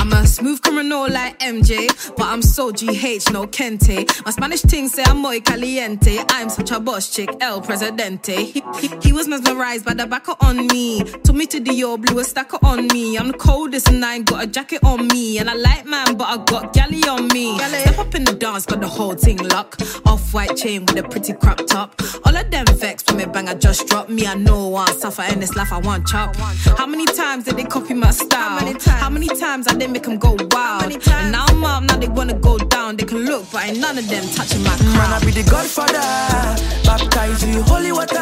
I'm a smooth criminal like MJ, but I'm so GH, no Kente. My Spanish ting say I'm muy caliente. I'm such a boss chick, El Presidente. He was mesmerized by the backer on me. Took me to Dior, blew a stacker on me. I'm the coldest and I ain't got a jacket on me. And I like man, but I got galley on me. Step up in the dance, got the whole thing locked. Off-white chain with a pretty crop top. All of them vex when me bang, I just drop me. I know I want suffer in this life, I want chop. How many times did they copy my style? How many times I did make them go wild? And now I'm up, now they wanna go down. They can look, but ain't none of them touching my crown. Man, I be the Godfather, baptize you holy water.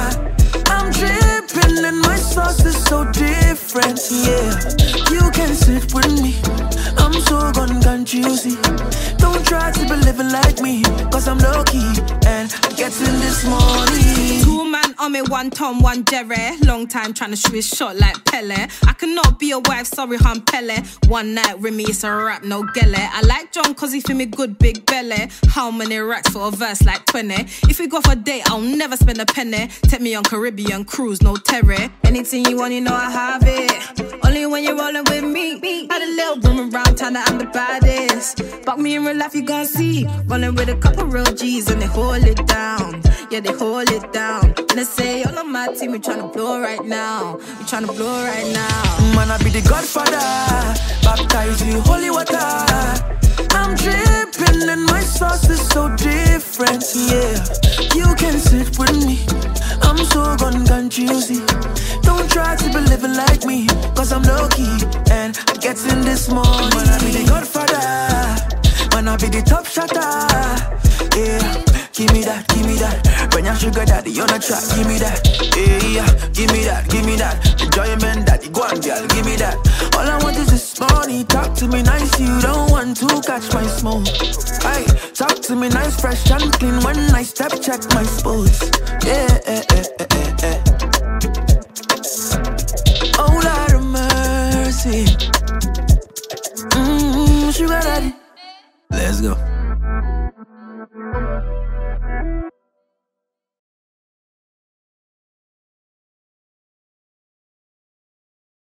I'm dripping and my sauce is so different, yeah. You can sit with me, I'm so gone, can't you see? Don't try to be living like me, cause I'm low-key and getting this money. 2 man on me, 1 Tom, 1 Jerry. Long time trying to shoot his shot like Pele. I cannot be a wife, sorry, I'm Pele. One night with me, it's a rap, no gele. I like John cause he feel me good, big belly. How many racks for a verse like 20? If we go for a date, I'll never spend a penny. Take me on Caribbean cruise, no terror. Anything you want, you know I have it. Only when you're rolling with me. Had a little room around town that I'm the baddest. Fuck me in real life, you gon' see. Rolling with a couple real G's and they hold it down. Yeah, they hold it down. And they say, all of my team, we tryna blow right now. We tryna blow right now. Man, I be the Godfather, baptize you holy water. I'm dripping and my sauce is so different, yeah. You can sit with me, I'm so gone, can't you see? Don't try to be living like me, cause I'm low-key and getting this money. Man, I be the Godfather, man, I be the top shotter, yeah. Give me that, give me that. When your sugar daddy on the track, give me that. Yeah, give me that, give me that. Enjoyment daddy, go on girl, give me that. All I want is this money. Talk to me nice, you don't want to catch my smoke. Aye, talk to me nice, fresh and clean. When I step check my sports. Yeah, oh Lord of mercy. Sugar daddy. Let's go.